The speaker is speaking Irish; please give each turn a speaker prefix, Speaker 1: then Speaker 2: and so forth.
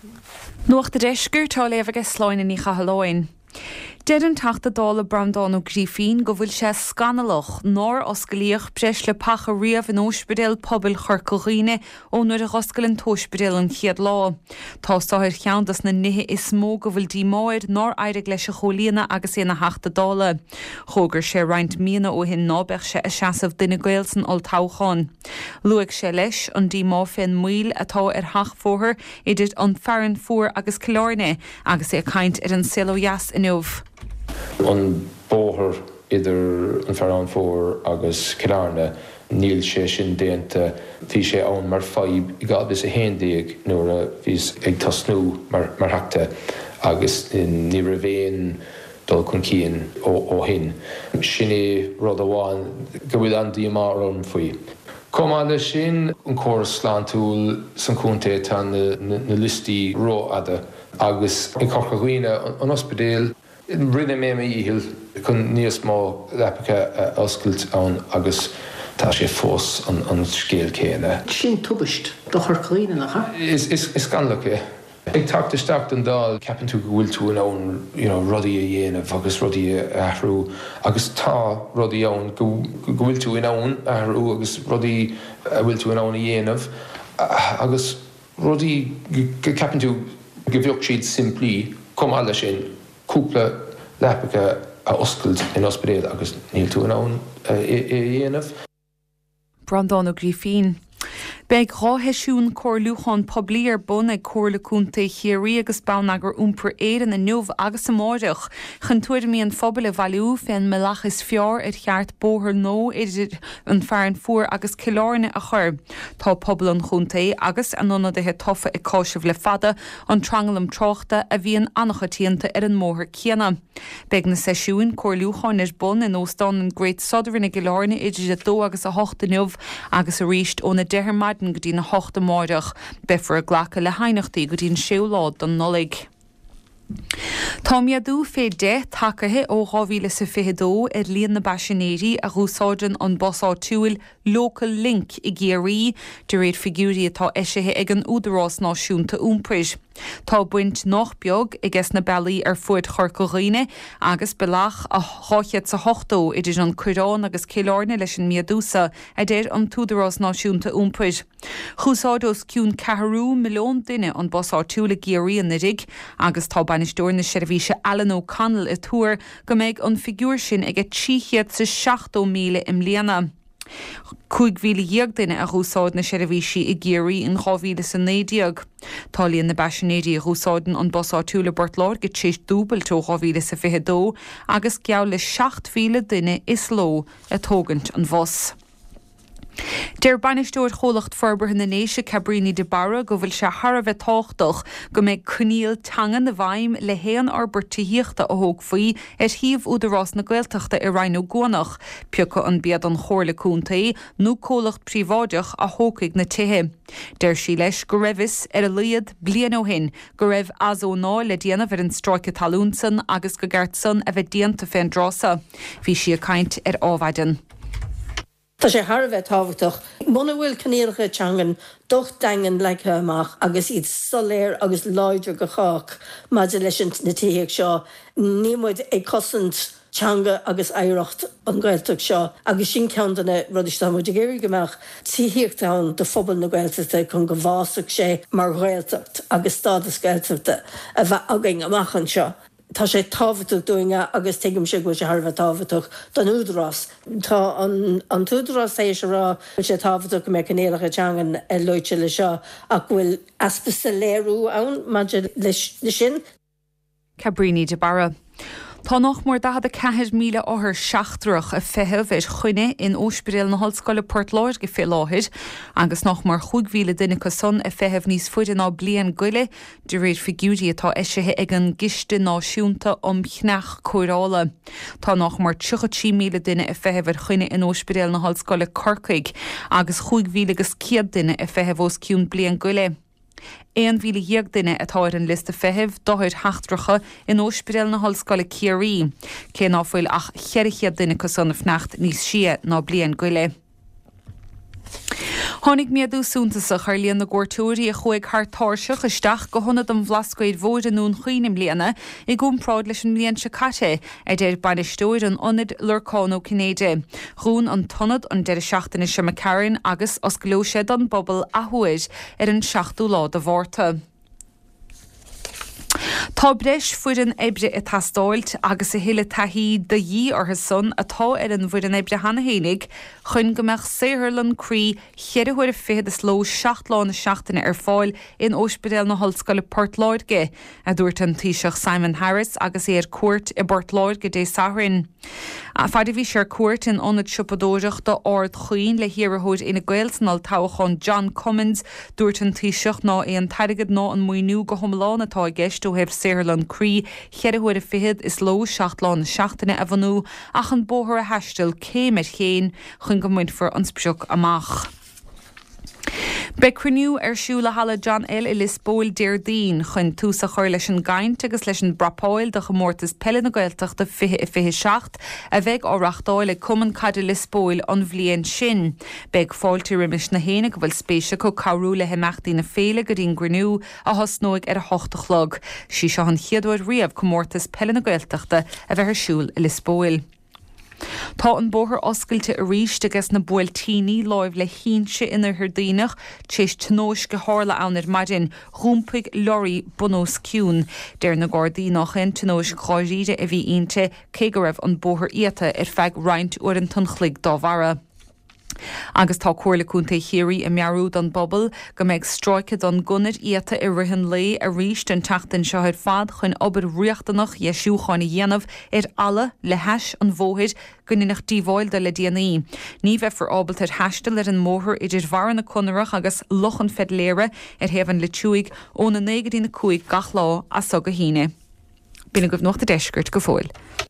Speaker 1: Nuach de deisgur tá léfh sláin in í chahalóin. Dean tata dála Brandán ó Grífín go bhfuil sé scanalach nóir oscailíoch breis le pacha riamh in óspidéal pobil chorcoghine ó nuair a oscail an tóspidéal an chiad lá. Tá státhir cheantas na nithe is mó go bhfuil dímáid nóir airig leis a cholíana agus éana hachta dála. Chógur sé roint míana ó hin nábeh sé a seasamh duine gail san oltácháin. Luigh sé leis an dímá féin muil atá ar thach fóthir idir an fearan fuair agus clárne agus é caint ar an silóheas inniuh.
Speaker 2: An bóthir idir an fearán fór agus Killarne níl sé sin déanta bhí sé ann mar faib I gad is a héndíag nuair a bhís ag tasnú mar heachta agus ní ra bhéin dul chun cían ó hin. Sin é rud amháin go bhfuil an díomar an faoi. Comáile sin an córas sláintúil san cúnta tá na listí ró ada agus in Corcaghine an ospidéal rinne mé íhil chun níos mó lepacha oscailt ann agus tá sé fós an scéal céine.
Speaker 3: Sin tubaist do Corcaghine nach ha?
Speaker 2: Is ganlacha. Ag tactaisteach an dal ceapann tú go bhfuil tú an ann rudaí a dhéanamh agus rudaí a athrú agus tá rudaí ann go bhfuil tú in ann athrú agus rudaí bhfuil tú in ann a dhéanamh agus rudaí go ceapann tú go bheoh siad simplí comáile sin cúpla lepacha a oscailt in ospidéal agus níl tú in ann a dhéanamh.
Speaker 1: Brandán ó Grífín. Beg ráheisiún cóirlúchan poblíar bun ag cóirlaúnta chéirí agus bannagur úmpur éan na nuamh agus sa máireach chun tuair míon phobal a bhailiú féin melachas fear ar cheart bóthir nó idir an fearan fuair agus Killarne a chur. Tá pobl an chunta agus an nonadithe tofa i cáisih le fada an trangalam tráchta a bhíon annachchatíanta ar an móthir céanna. Beg na seisiún cóirlúchan is bun in óstán an Great Southern i Killarne idir a dó agus a hochta nuamh agus a ríist ó na deirmad go dtína hochta máireach befar a ghlacha le hainachtaí go dtín siúlád don nolig. Tá miadú fé 10 tacathe ó 2022 ar líon na Baisinéirí a rúsáideann an bosáitiúil Local Link I géirí de réad figiúrí atá eisithe ag an údarrás náisiúnta úmpris. Tá buint nach beag I gceist na bealaí ar fuaid Corcaghine agus belach a háichead sa hochtó idir an Cuireán agus Killarne leis an miadúsa a déir an túdarrás náisiúnta úmpris. Chúsáidós ciún 4 milliún duine an bosáitiúla géirí an nidig agus tá bainisteoir na seirbhíse Alan O'Connell I túair go méid an figiúr sin ag 360 míle im líana. 5,000 duine a rúsáid na seirbhísí I géirí in 2019. Tá líon na Baisinéirí a rúsáideann an bosáitiúla Bortláir go 6 dúbal tó 2022 agus geall le 7,000 duine is ló a tógant an bhos. Deir bainisteoir cholacht forbartha na néise Cabrini de Barra go bhfuil sé tharbheith táchtach go méid cníal tangan na bhaim le héan arbortaíochta a thóg faoi ar thiomh údarrás na Gaeltachta I Rhino Gónach, peacha an bead an chóirlaúntaí nó cólacht príváideach a thócaigh na tithe. Deir sí leis go raibhis ar a liad blian ó hin go raibh as ó ná le déanamh ar an stráice talúnsan agus go gceart san a bheith déanta féin drása. Bhí si a caint ar ábhaidan.
Speaker 3: Tá sé tharbheith táhachtach. Muna bhfuil caníalcha teangan doch dagan le amach agus iad soléir agus láidir go chách maidir leis na tííag seo. Ní muid ag cosint teanga agus éireacht an Gaeltach seo agus sin ceanna rudistá muid géirí goach tííochtán do phobal na Gaeltachta chun go bhásach sé mar Gaeltacht agus stádas Gaeltachta a bheith againn amachchan seo. Tá sé táhachtach dúinga agus tuigim sé go sé tharbheith táhachtach don údarrás. Tá an túdarrás é se rá sé táhachtach go mé canéalacha teangan leite le seo ach bhfuil aspa sa léirú ann maidir le sin.
Speaker 1: Cabrini de Barra. Tá nach mór 400 míle áthar seachtrach a feitheamh ar chuine in óspidéal na Hallscoile Portláir go fé láthir, agus nach mar 5,000 duine go son a feitheamh níos fuide ná blian goile de réad figiúrí atá eisithe ag an giste náisiúnta cheannach cóirála. Tá nach mar 30 míle duine a feitheamh ar chuine in óspidéal na Hallscoile Corcaigh agus 5,000 agus 100 duine a feitheamh os ciún blian goile. 1,000 duine atá ar an lista feitheamh dothir heachtracha in óspidéal na Hallscoile Ciarí. Cé náfuil ach 40 duine go son a fnacht níos sia ná blian goile. Tháinig méadú súntasach ar líon na gcuirtúirí a chuig thtáirseach isteach go honna an bhlascaid bhóid anún chuoinim líana i gúnpráid leis an líon se caite a déir bainisteoir an ionad lurcánó Cnéide. Rún an tonad an deir seachtainna sem Cairn agus os glóise don bobbal a thuid ar an 7ú lá de bhórta. Tá breis fuair an ébre i tastáilt agus a héile taithí de dhí ortha son atá ar an bhuiir an ébre hana hénig chun gombeach Saorlan Cree cheadúir a féad is ló 7 lá na seachtainna ar fáil in Ospedal na Hallscoile Port Láirge a dúirt an taoiseach Simon Harris agus é ar cuairt i Port Láirge dé Sathrainn. A fada bhí sé ar cuairt in ionad sipadóireach do ard chuoin le hiarthóid ina Gaelsanal tábhachán John Cummins dúirt an taoiseach ná é an tairigid ná an muoinú go thomláin atá gceist ó hebh Saorlan Cree cheadúir a féad is ló 7 lá na seachtainna a bhanú ach an bóthar a heistil céimid chéin chun go muid for anspseach amach. Becruniú ar siúla hala John L. i Lisbóil Déardín chun túsa chuir leis an gaint agus leis an brapáil de chomórtas pelle na Gaeltacht de 27 a bheith áreachtáil le cuman cad Lisbóil an bhliain sin. Beg fáilte rimis na héine go bhfuil spéise go cabhrú le hemeachtaí na féile go dtíon gruniú a thosnóig ar a 8 chlog. Sí seo an chiadúir riamh chomórtas pelle na Gaeltachta a bheith ar siúl i Lisbóil. Tá an bóthar oscailte a ríist agus na buailtíní láimh le hínse inar hirdaínach tééis tóis go hála annar maidin rúmpaig lorí bunós ciún. Déir na Gardaínach in tóis cháiríide a bhí ionte cé go raibh an bóthar iata ar feadh roinnt uair an tunchlig dá bhara. Agus tá cuairlaúnta chéirí i mearú don bobbal go méid stráice don gunad iata i rihan lé a ríist an teachtain seo ar fad chun obair riachtanach Jesúchána dhéanamh ar alla le heis an bmhóid go ninach díomháil de le DNA. Ní bheith for ábalt ar heistal ar an móthar idir bhar na conarach agus lochan fed léire ar heamhan le túig ó na 9 na 5 gach lá a so go híine. Bína go bh nach a deisgurt go fóil.